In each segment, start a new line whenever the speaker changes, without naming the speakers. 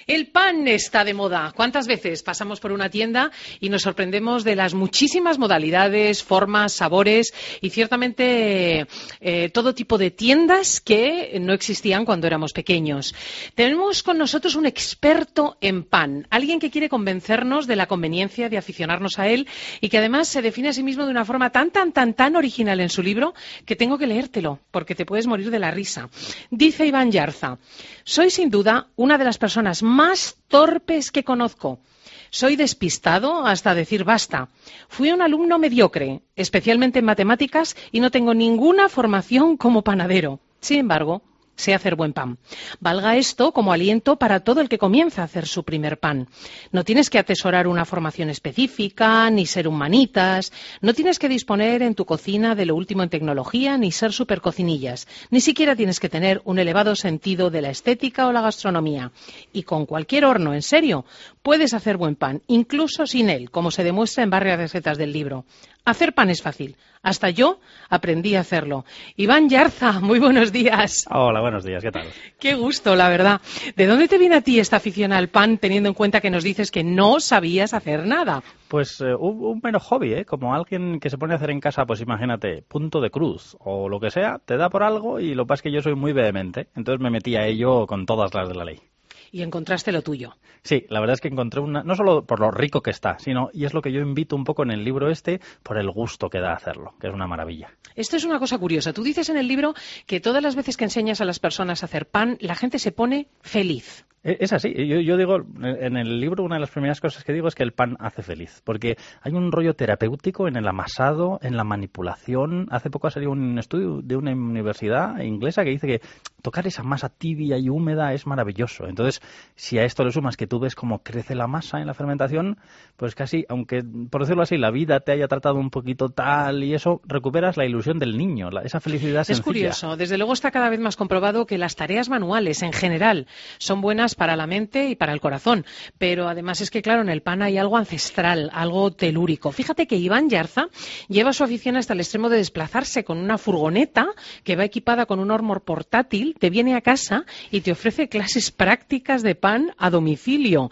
El pan está de moda. ¿Cuántas veces pasamos por una tienda y nos sorprendemos de las muchísimas modalidades, formas, sabores y ciertamente todo tipo de tiendas que no existían cuando éramos pequeños? Tenemos con nosotros un experto en pan, alguien que quiere convencernos de la conveniencia de aficionarnos a él y que además se define a sí mismo de una forma tan original en su libro que tengo que leértelo porque te puedes morir de la risa. Dice Iván Yarza: soy sin duda una de las personas más torpes que conozco. Soy despistado hasta decir basta. Fui un alumno mediocre, especialmente en matemáticas, y no tengo ninguna formación como panadero. Sin embargo, sé hacer buen pan. Valga esto como aliento para todo el que comienza a hacer su primer pan. No tienes que atesorar una formación específica, ni ser un manitas. No tienes que disponer en tu cocina de lo último en tecnología, ni ser supercocinillas. Ni siquiera tienes que tener un elevado sentido de la estética o la gastronomía. Y con cualquier horno, en serio, puedes hacer buen pan, incluso sin él, como se demuestra en varias recetas del libro. Hacer pan es fácil. Hasta yo aprendí a hacerlo. Iván Yarza, muy buenos días.
Hola, buenos días, ¿qué tal?
Qué gusto, la verdad. ¿De dónde te viene a ti esta afición al pan, teniendo en cuenta que nos dices que no sabías hacer nada?
Pues un mero hobby, ¿eh? Como alguien que se pone a hacer en casa, pues imagínate, punto de cruz o lo que sea, te da por algo y lo que pasa es que yo soy muy vehemente, entonces me metí a ello con todas las de la ley.
Y encontraste lo tuyo.
Sí, la verdad es que encontré una, no solo por lo rico que está, sino, y es lo que yo invito un poco en el libro este, por el gusto que da hacerlo, que es una maravilla.
Esto es una cosa curiosa. Tú dices en el libro que todas las veces que enseñas a las personas a hacer pan, la gente se pone feliz.
Es así. Yo digo, en el libro una de las primeras cosas que digo es que el pan hace feliz, porque hay un rollo terapéutico en el amasado, en la manipulación. Hace poco ha salido un estudio de una universidad inglesa que dice que tocar esa masa tibia y húmeda es maravilloso. Entonces, si a esto le sumas que tú ves cómo crece la masa en la fermentación, pues casi, aunque por decirlo así, la vida te haya tratado un poquito tal y eso, recuperas la ilusión del niño, esa felicidad sencilla.
Es curioso. Desde luego está cada vez más comprobado que las tareas manuales en general son buenas para la mente y para el corazón. Pero además es que, claro, en el pan hay algo ancestral, algo telúrico. Fíjate que Iván Yarza lleva su afición hasta el extremo de desplazarse con una furgoneta que va equipada con un horno portátil, te viene a casa y te ofrece clases prácticas de pan a domicilio.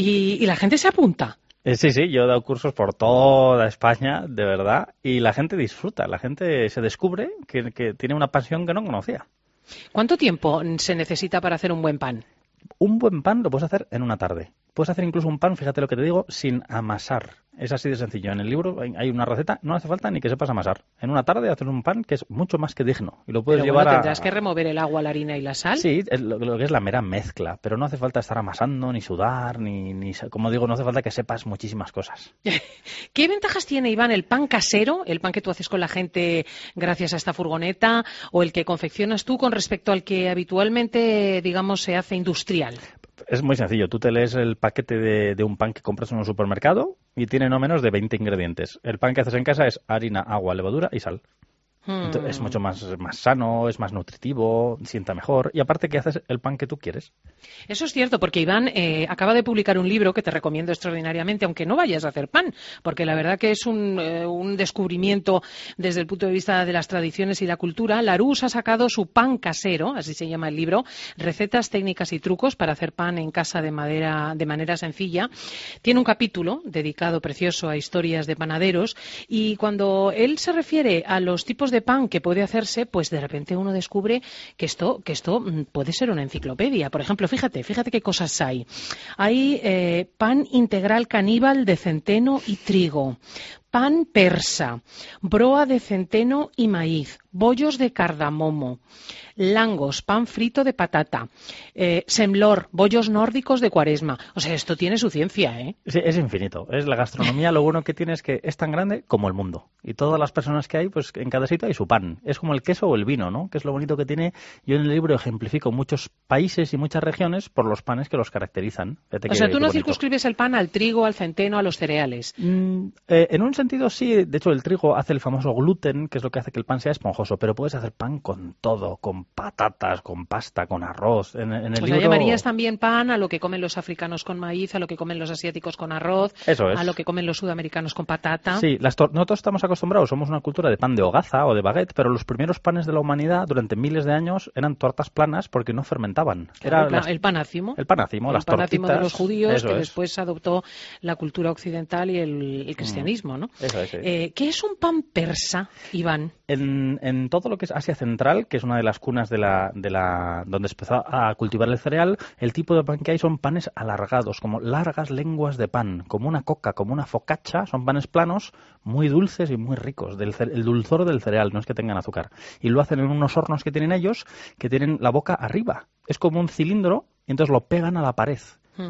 Y la gente se apunta.
Sí, yo he dado cursos por toda España, de verdad, y la gente disfruta, la gente se descubre que tiene una pasión que no conocía.
¿Cuánto tiempo se necesita para hacer un buen pan?
Un buen pan lo puedes hacer en una tarde. Puedes hacer incluso un pan, fíjate lo que te digo, sin amasar. Es así de sencillo. En el libro hay una receta, no hace falta ni que sepas amasar. En una tarde haces un pan que es mucho más que digno. Y lo puedes llevar
¿tendrás que remover el agua, la harina y la sal?
Sí, es lo que es la mera mezcla. Pero no hace falta estar amasando, ni sudar, ni como digo, no hace falta que sepas muchísimas cosas.
¿Qué ventajas tiene, Iván, el pan casero, el pan que tú haces con la gente gracias a esta furgoneta, o el que confeccionas tú con respecto al que habitualmente, digamos, se hace industrial?
Es muy sencillo. Tú te lees el paquete de un pan que compras en un supermercado y tiene no menos de 20 ingredientes. El pan que haces en casa es harina, agua, levadura y sal. Entonces, es mucho más sano, es más nutritivo, sienta mejor y aparte que haces el pan que tú quieres.
Eso es cierto, porque Iván acaba de publicar un libro que te recomiendo extraordinariamente, aunque no vayas a hacer pan, porque la verdad que es un descubrimiento desde el punto de vista de las tradiciones y la cultura. Larousse ha sacado su pan casero, así se llama el libro, recetas, técnicas y trucos para hacer pan en casa de manera sencilla. Tiene un capítulo dedicado precioso a historias de panaderos y cuando él se refiere a los tipos de pan que puede hacerse, pues de repente uno descubre que esto puede ser una enciclopedia. Por ejemplo, fíjate qué cosas hay. Hay pan integral caníbal de centeno y trigo, pan persa, broa de centeno y maíz, bollos de cardamomo, langos, pan frito de patata, semlor, bollos nórdicos de cuaresma. O sea, esto tiene su ciencia, ¿eh?
Sí, es infinito. Es la gastronomía, lo bueno que tiene es que es tan grande como el mundo. Y todas las personas que hay, pues en cada sitio hay su pan. Es como el queso o el vino, ¿no? Que es lo bonito que tiene. Yo en el libro ejemplifico muchos países y muchas regiones por los panes que los caracterizan.
O sea, tú no circunscribes el pan al trigo, al centeno, a los cereales.
En un sentido sentido sí. De hecho, el trigo hace el famoso gluten, que es lo que hace que el pan sea esponjoso, pero puedes hacer pan con todo, con patatas, con pasta, con arroz. En el
O sea,
libro...
llamarías también pan a lo que comen los africanos con maíz, a lo que comen los asiáticos con arroz,
Eso es.
a lo que comen los sudamericanos con patata.
Sí, nosotros estamos acostumbrados, somos una cultura de pan de hogaza o de baguette, pero los primeros panes de la humanidad durante miles de años eran tortas planas porque no fermentaban.
Claro, el panácimo.
El panácimo, las
panácimo
tortitas.
De los judíos,
eso
que
es.
después adoptó la cultura occidental y el cristianismo, ¿no?
Eso es, sí.
¿Qué es un pan persa, Iván?
En todo lo que es Asia Central, que es una de las cunas donde se empezó a cultivar el cereal, el tipo de pan que hay son panes alargados, como largas lenguas de pan, como una coca, como una focaccia, son panes planos, muy dulces y muy ricos, el dulzor del cereal, no es que tengan azúcar. Y lo hacen en unos hornos que tienen ellos, que tienen la boca arriba. Es como un cilindro y entonces lo pegan a la pared.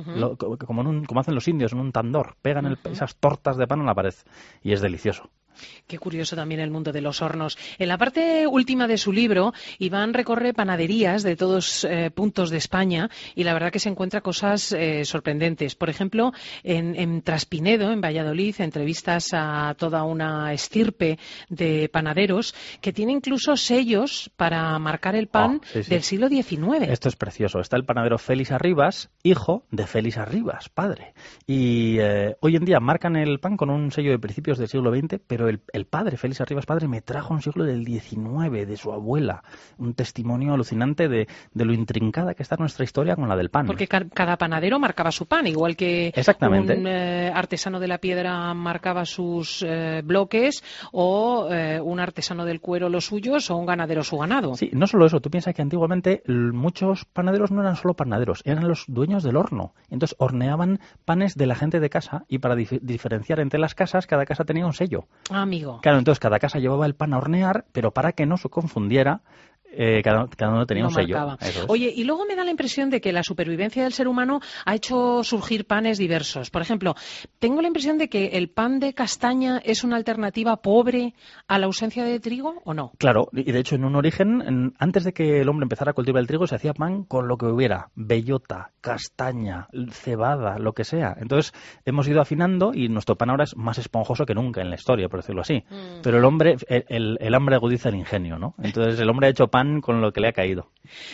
Como hacen los indios en un tandor, pegan esas tortas de pan a la pared y es delicioso.
Qué curioso también el mundo de los hornos. En la parte última de su libro, Iván recorre panaderías de todos puntos de España y la verdad que se encuentra cosas sorprendentes. Por ejemplo, en Traspinedo, en Valladolid, entrevistas a toda una estirpe de panaderos que tiene incluso sellos para marcar el pan del siglo XIX.
Esto es precioso. Está el panadero Félix Arribas, hijo de Félix Arribas, padre. Y hoy en día marcan el pan con un sello de principios del siglo XX, pero el padre, Félix Arribas padre, me trajo un siglo del XIX, de su abuela. Un testimonio alucinante de lo intrincada que está nuestra historia con la del pan.
Porque cada panadero marcaba su pan, igual que un artesano de la piedra marcaba sus bloques, o un artesano del cuero los suyos, o un ganadero su ganado.
Sí, no solo eso. Tú piensas que antiguamente muchos panaderos no eran solo panaderos, eran los dueños del horno. Entonces horneaban panes de la gente de casa y para diferenciar entre las casas, cada casa tenía un sello.
Amigo.
Claro, entonces cada casa llevaba el pan a hornear, pero para que no se confundiera, cada uno tenía un sello.
Oye, y luego me da la impresión de que la supervivencia del ser humano ha hecho surgir panes diversos. Por ejemplo, tengo la impresión de que el pan de castaña es una alternativa pobre a la ausencia de trigo, ¿o no?
Claro, y de hecho en un origen, antes de que el hombre empezara a cultivar el trigo, se hacía pan con lo que hubiera, bellota, castaña, cebada, lo que sea. Entonces hemos ido afinando y nuestro pan ahora es más esponjoso que nunca en la historia, por decirlo así. Pero el hombre, el hambre agudiza el ingenio, ¿no? Entonces el hombre ha hecho pan con lo que le ha caído.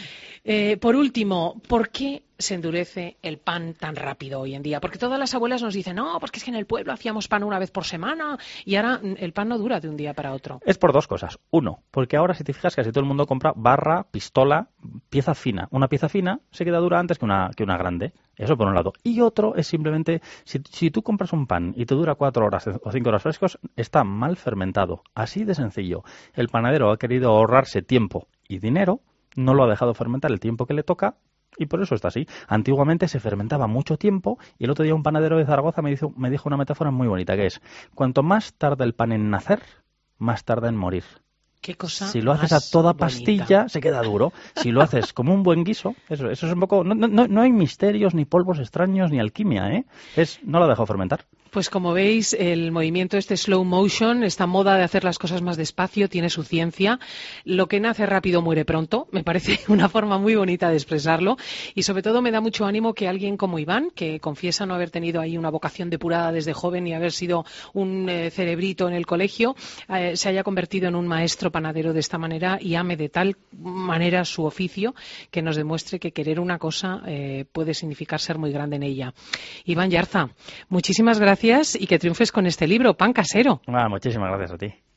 Por último, ¿por qué se endurece el pan tan rápido hoy en día? Porque todas las abuelas nos dicen, no, porque es que en el pueblo hacíamos pan una vez por semana y ahora el pan no dura de un día para otro.
Es por dos cosas. Uno, porque ahora si te fijas casi todo el mundo compra barra, pistola, pieza fina. Una pieza fina se queda dura antes que una grande. Eso por un lado. Y otro es simplemente, si tú compras un pan y te dura 4 horas o 5 horas frescos, está mal fermentado. Así de sencillo. El panadero ha querido ahorrarse tiempo y dinero, no lo ha dejado fermentar el tiempo que le toca y por eso está así. Antiguamente se fermentaba mucho tiempo y el otro día un panadero de Zaragoza me dijo una metáfora muy bonita que es: cuanto más tarda el pan en nacer, más tarda en morir.
Qué cosa
si lo haces a toda pastilla, se queda duro. Si lo haces como un buen guiso, eso es un poco... No hay misterios, ni polvos extraños, ni alquimia, ¿eh? No lo dejo fermentar.
Pues como veis, el movimiento slow motion, esta moda de hacer las cosas más despacio, tiene su ciencia. Lo que nace rápido muere pronto. Me parece una forma muy bonita de expresarlo. Y sobre todo me da mucho ánimo que alguien como Iván, que confiesa no haber tenido ahí una vocación depurada desde joven y haber sido un cerebrito en el colegio, se haya convertido en un maestro panadero de esta manera y ame de tal manera su oficio que nos demuestre que querer una cosa puede significar ser muy grande en ella. Iván Yarza, muchísimas gracias y que triunfes con este libro, Pan Casero.
Muchísimas gracias a ti.